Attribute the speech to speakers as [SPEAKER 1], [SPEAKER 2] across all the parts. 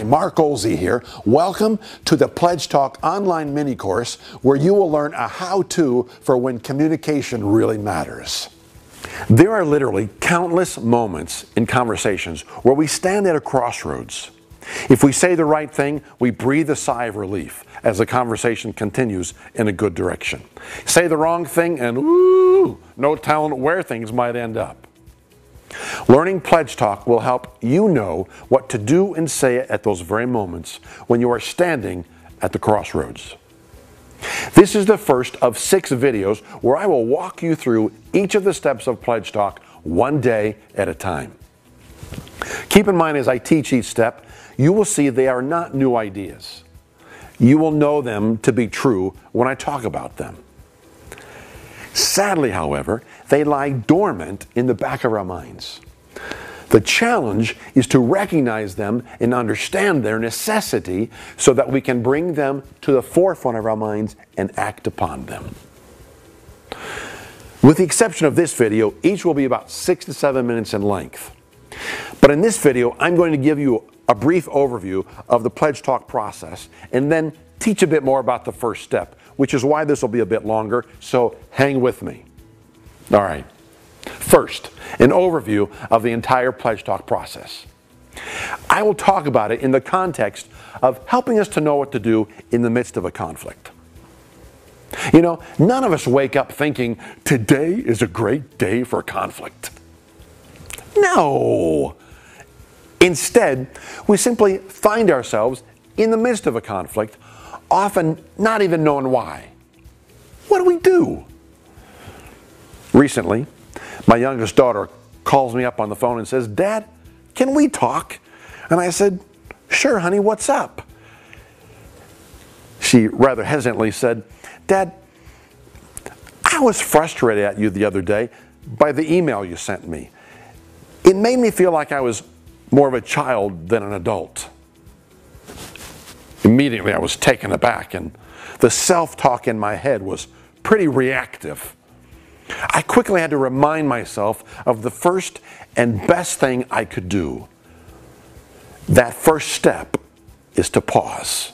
[SPEAKER 1] Mark Olsey here. Welcome to the Pledge Talk online mini course where you will learn a how-to for when communication really matters. There are literally countless moments in conversations where we stand at a crossroads. If we say the right thing, we breathe a sigh of relief as the conversation continues in a good direction. Say the wrong thing and ooh, no telling where things might end up. Learning Pledge Talk will help you know what to do and say at those very moments when you are standing at the crossroads. This is the first of 6 videos where I will walk you through each of the steps of Pledge Talk one day at a time. Keep in mind as I teach each step, you will see they are not new ideas. You will know them to be true when I talk about them. Sadly, however, they lie dormant in the back of our minds. The challenge is to recognize them and understand their necessity so that we can bring them to the forefront of our minds and act upon them. With the exception of this video, each will be about 6 to 7 minutes in length. But in this video, I'm going to give you a brief overview of the Pledge Talk process and then teach a bit more about the first step, which is why this will be a bit longer, so hang with me. All right. First, an overview of the entire Pledge Talk process. I will talk about it in the context of helping us to know what to do in the midst of a conflict. You know, none of us wake up thinking, today is a great day for conflict. No! Instead, we simply find ourselves in the midst of a conflict, often not even knowing why. What do we do? Recently, my youngest daughter calls me up on the phone and says, "Dad, can we talk?" And I said, "Sure, honey, what's up?" She rather hesitantly said, "Dad, I was frustrated at you the other day by the email you sent me. It made me feel like I was more of a child than an adult." Immediately I was taken aback and the self-talk in my head was pretty reactive. I quickly had to remind myself of the first and best thing I could do. That first step is to pause.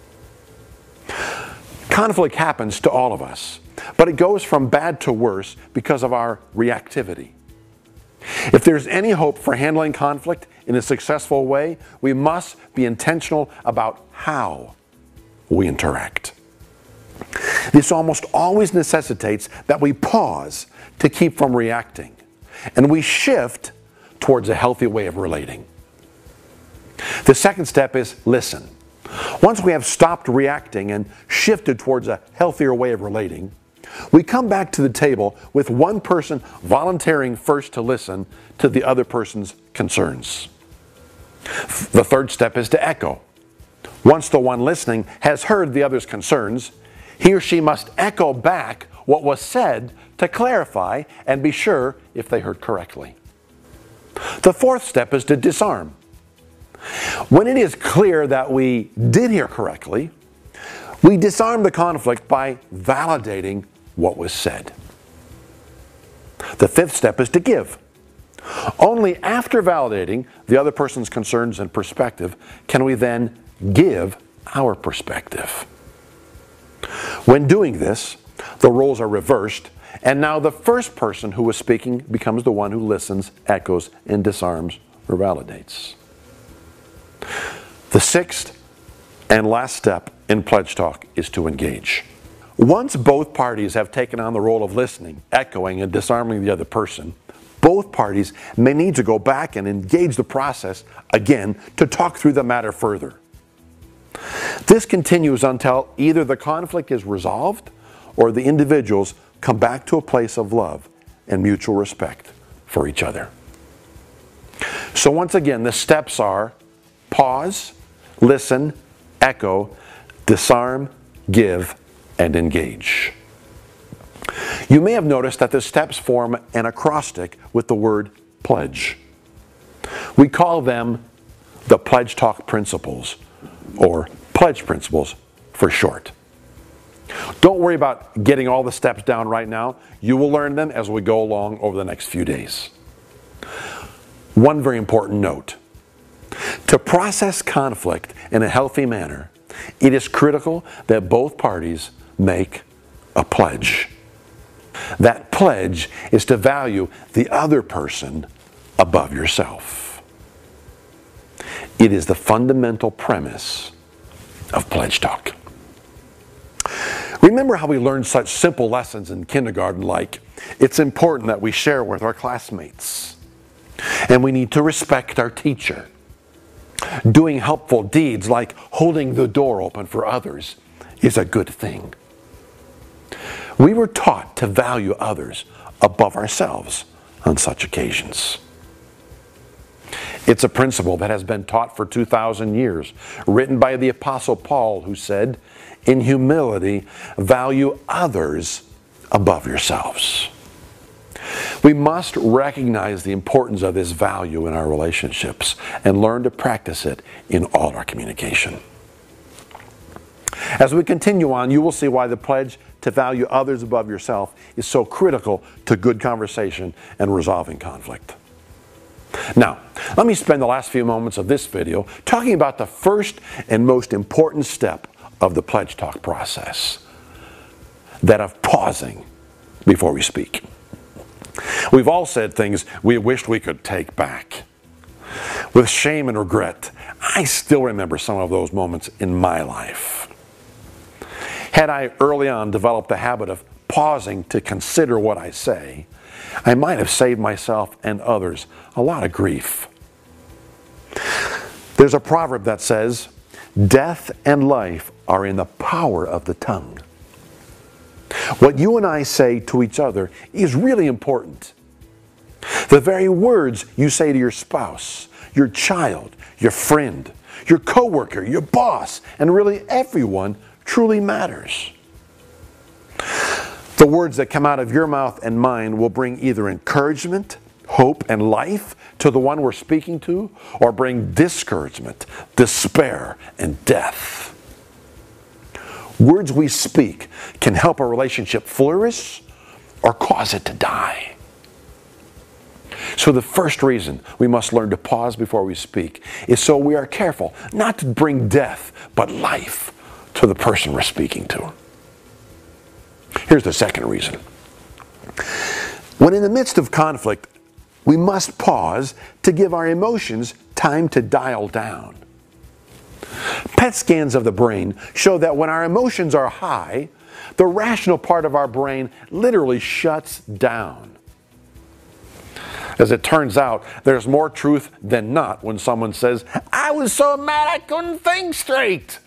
[SPEAKER 1] Conflict happens to all of us, but it goes from bad to worse because of our reactivity. If there's any hope for handling conflict in a successful way, we must be intentional about how we interact. This almost always necessitates that we pause to keep from reacting, and we shift towards a healthy way of relating. The second step is listen. Once we have stopped reacting and shifted towards a healthier way of relating, we come back to the table with one person volunteering first to listen to the other person's concerns. The third step is to echo. Once the one listening has heard the other's concerns, he or she must echo back what was said to clarify and be sure if they heard correctly. The fourth step is to disarm. When it is clear that we did hear correctly, we disarm the conflict by validating what was said. The fifth step is to give. Only after validating the other person's concerns and perspective can we then give our perspective. When doing this, the roles are reversed, and now the first person who was speaking becomes the one who listens, echoes, and disarms or validates. The sixth and last step in Pledge Talk is to engage. Once both parties have taken on the role of listening, echoing, and disarming the other person, both parties may need to go back and engage the process again to talk through the matter further. This continues until either the conflict is resolved or the individuals come back to a place of love and mutual respect for each other. So once again, the steps are pause, listen, echo, disarm, give, and engage. You may have noticed that the steps form an acrostic with the word pledge. We call them the Pledge Talk Principles, or Pledge Principles for short. Don't worry about getting all the steps down right now. You will learn them as we go along over the next few days. One very important note. To process conflict in a healthy manner, it is critical that both parties make a pledge. That pledge is to value the other person above yourself. It is the fundamental premise of Pledge Talk. Remember how we learned such simple lessons in kindergarten, like it's important that we share with our classmates, and we need to respect our teacher. Doing helpful deeds like holding the door open for others is a good thing. We were taught to value others above ourselves on such occasions. It's a principle that has been taught for 2,000 years, written by the Apostle Paul, who said, "In humility, value others above yourselves." We must recognize the importance of this value in our relationships and learn to practice it in all our communication. As we continue on, you will see why the pledge to value others above yourself is so critical to good conversation and resolving conflict. Now, let me spend the last few moments of this video talking about the first and most important step of the Pledge Talk process, that of pausing before we speak. We've all said things we wished we could take back. With shame and regret, I still remember some of those moments in my life. Had I early on developed the habit of pausing to consider what I say, I might have saved myself and others a lot of grief. There's a proverb that says, "Death and life are in the power of the tongue." What you and I say to each other is really important. The very words you say to your spouse, your child, your friend, your coworker, your boss, and really everyone truly matters. The words that come out of your mouth and mine will bring either encouragement, hope, and life to the one we're speaking to, or bring discouragement, despair, and death. Words we speak can help a relationship flourish or cause it to die. So the first reason we must learn to pause before we speak is so we are careful not to bring death but life to the person we're speaking to. Here's the second reason. When in the midst of conflict, we must pause to give our emotions time to dial down. PET scans of the brain show that when our emotions are high, the rational part of our brain literally shuts down. As it turns out, there's more truth than not when someone says, "I was so mad I couldn't think straight."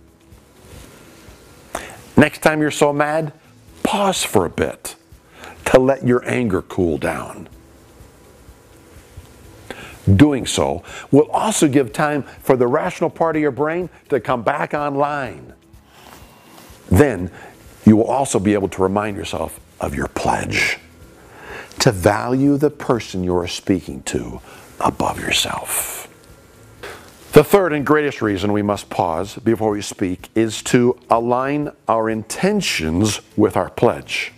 [SPEAKER 1] Next time you're so mad, pause for a bit to let your anger cool down. Doing so will also give time for the rational part of your brain to come back online. Then you will also be able to remind yourself of your pledge to value the person you are speaking to above yourself. The third and greatest reason we must pause before we speak is to align our intentions with our pledge.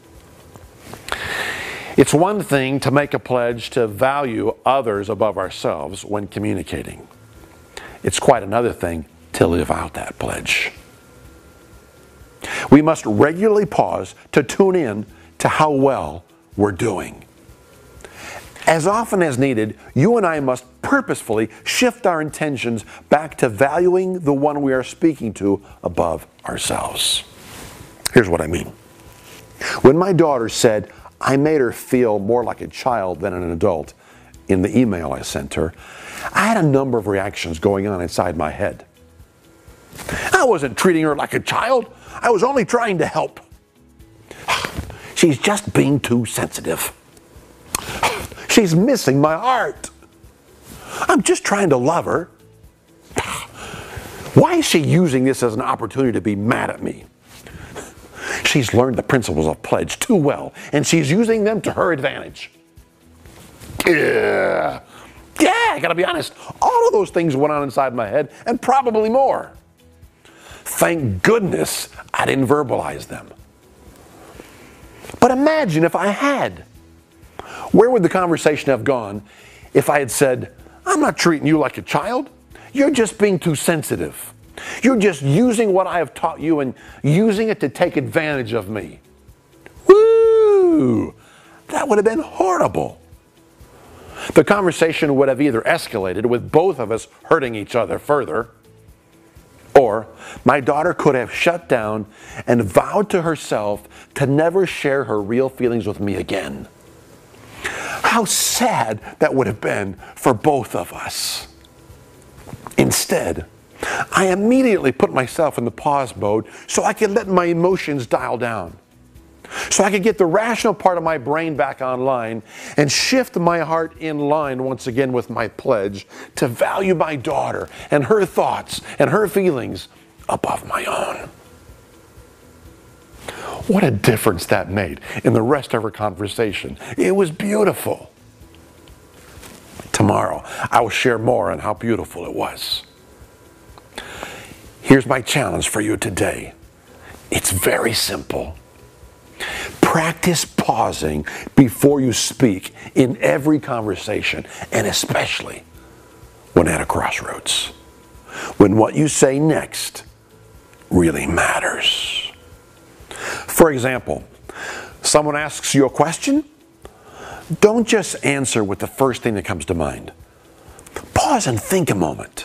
[SPEAKER 1] It's one thing to make a pledge to value others above ourselves when communicating. It's quite another thing to live out that pledge. We must regularly pause to tune in to how well we're doing. As often as needed, you and I must purposefully shift our intentions back to valuing the one we are speaking to above ourselves. Here's what I mean. When my daughter said, I made her feel more like a child than an adult in the email I sent her, I had a number of reactions going on inside my head. I wasn't treating her like a child. I was only trying to help. She's just being too sensitive. She's missing my heart. I'm just trying to love her. Why is she using this as an opportunity to be mad at me? She's learned the principles of pledge too well, and she's using them to her advantage. Yeah, I gotta be honest. All of those things went on inside my head, and probably more. Thank goodness I didn't verbalize them. But imagine if I had. Where would the conversation have gone if I had said, I'm not treating you like a child. You're just being too sensitive. You're just using what I have taught you and using it to take advantage of me. Woo! That would have been horrible. The conversation would have either escalated with both of us hurting each other further, or my daughter could have shut down and vowed to herself to never share her real feelings with me again. How sad that would have been for both of us. Instead, I immediately put myself in the pause mode so I could let my emotions dial down, so I could get the rational part of my brain back online and shift my heart in line once again with my pledge to value my daughter and her thoughts and her feelings above my own. What a difference that made in the rest of our conversation. It was beautiful. Tomorrow, I will share more on how beautiful it was. Here's my challenge for you today. It's very simple. Practice pausing before you speak in every conversation, and especially when at a crossroads, when what you say next really matters. For example, someone asks you a question. Don't just answer with the first thing that comes to mind. Pause and think a moment.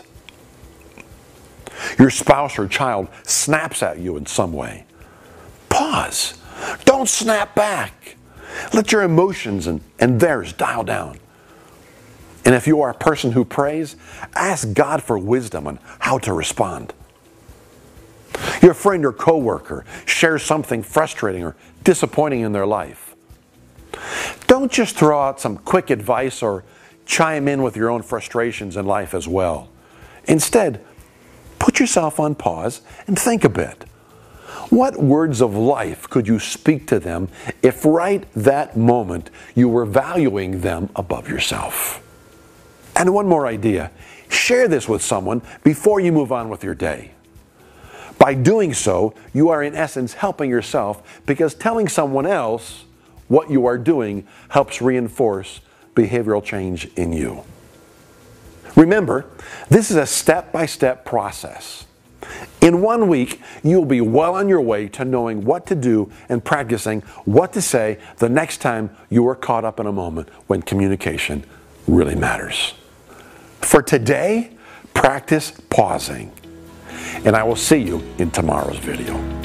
[SPEAKER 1] Your spouse or child snaps at you in some way. Pause. Don't snap back. Let your emotions and theirs dial down. And if you are a person who prays, ask God for wisdom on how to respond. Your friend or coworker shares something frustrating or disappointing in their life. Don't just throw out some quick advice or chime in with your own frustrations in life as well. Instead, put yourself on pause and think a bit. What words of life could you speak to them if right that moment you were valuing them above yourself? And one more idea. Share this with someone before you move on with your day. By doing so, you are in essence helping yourself, because telling someone else what you are doing helps reinforce behavioral change in you. Remember, this is a step-by-step process. In 1 week, you'll be well on your way to knowing what to do and practicing what to say the next time you are caught up in a moment when communication really matters. For today, practice pausing. And I will see you in tomorrow's video.